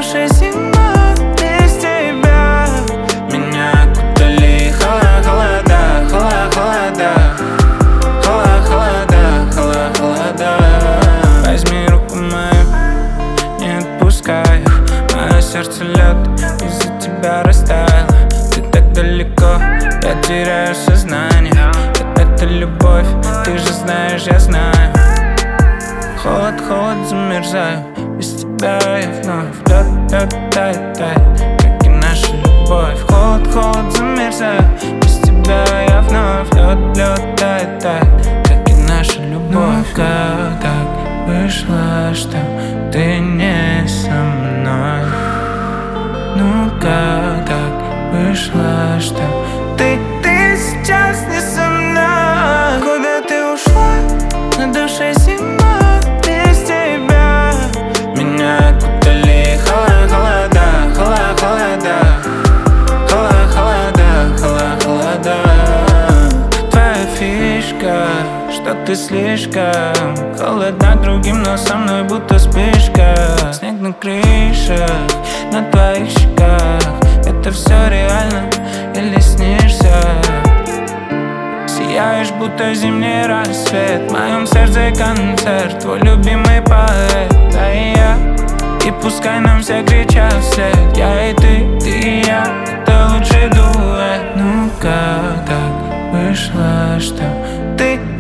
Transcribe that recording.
душе зима без тебя. Меня окутали холода, холода, холода. Возьми руку мою, не отпускай. Мое сердце лед из-за тебя растаяло. Ты так далеко, я теряю сознание. Это любовь, ты же знаешь, я знаю. Холод, замерзаю. Без тебя я вновь лед, тает, как и наша любовь. Холод, замерзаю. Без тебя я вновь лед, тает, как и наша любовь. Ну как так вышло, что ты не со мной? Ну как так вышло, что ты сейчас не со мной? Куда ты ушла? На душе зима без тебя. Меня окутали холода, холода. Твоя фишка, что ты слишком холодна другим, но со мной будто вспышка. Снег на крышах, на твоих щеках. Это все реально или снишься? Сияешь, будто зимний рассвет. В моем сердце концерт, твой любимый поэт, да и я. И пускай нам все кричат вслед. Я и ты и я, это лучший дуэт. Ну как так вышло, что ты